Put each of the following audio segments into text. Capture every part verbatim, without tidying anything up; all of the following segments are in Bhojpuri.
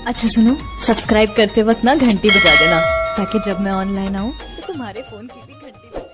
अच्छा सुनो, सब्सक्राइब करते वक्त ना घंटी बजा देना ताकि जब मैं ऑनलाइन आऊँ तो तुम्हारे फोन की भी घंटी बजे।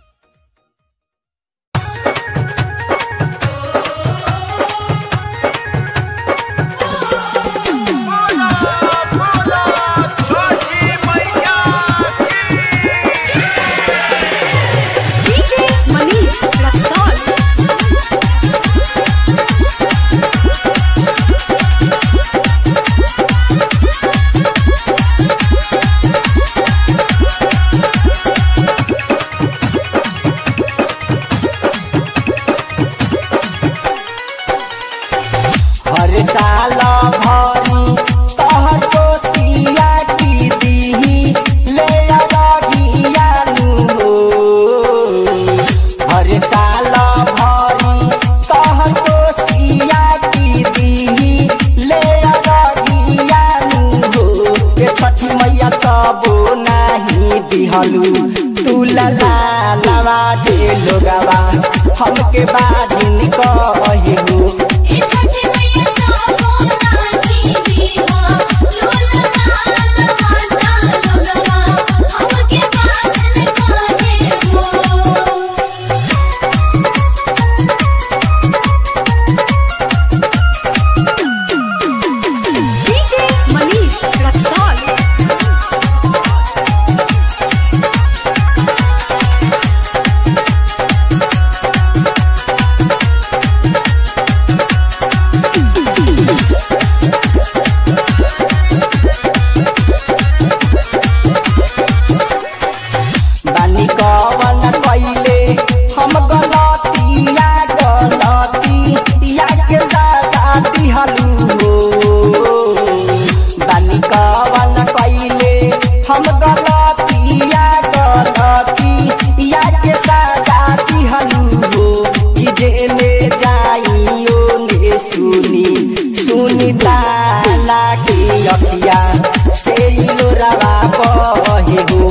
हर साल भरी तहर कोसिया की दीही ले अगियानु हो। हर साल भरी तहर कोसिया की दीही ले अगियानु हो। ए छठी मैया तबो नाही दिहलू तू लला नवाजे लोगवा हमके बाजिन कहिलू। कवन कइले हम गलतिया गलतिया के सजा दिहलू हो। बानी कवन कइले हम गलतिया गलतिया के सजा दिहलू हो। कि जेने जाइयो ने सुनी सुनी ताला के अखिया से लोरावा बहे हो।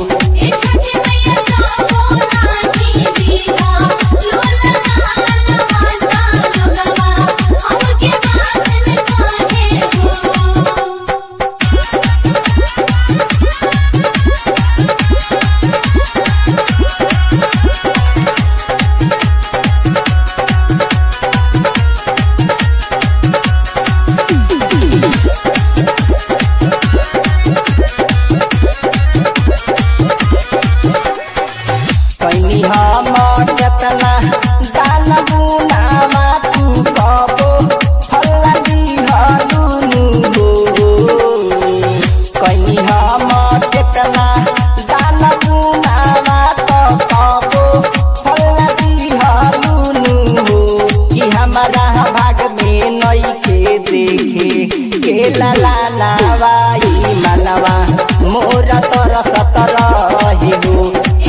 कैनी हम केतना दान गुनामा तू कबो फल दिहलू हो। कैनी हम केतना दान गुनामा तो कबो फल दिहलू हो। कि हमारा भाग में नइखे देखे के लाला नवाई मनवा मोरा तर सतर हो।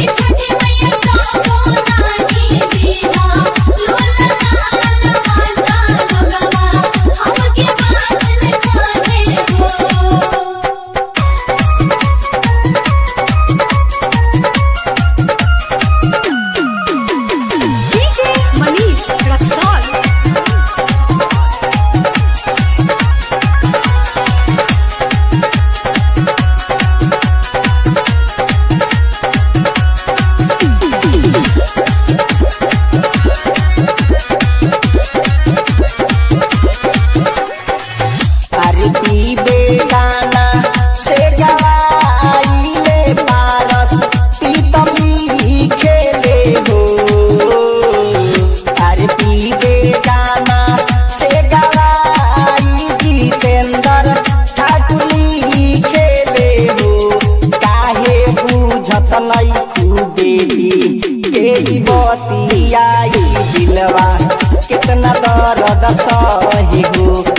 बेगाना से गवाइले पारस पीतमी खेले हो। अरे पी बेगाना से गवाई जितेंद्र ठाकुरी खेले हो। काहे बुझत नहीं बेटी के बतियाई दिलवा कितना दर्द सहे हो।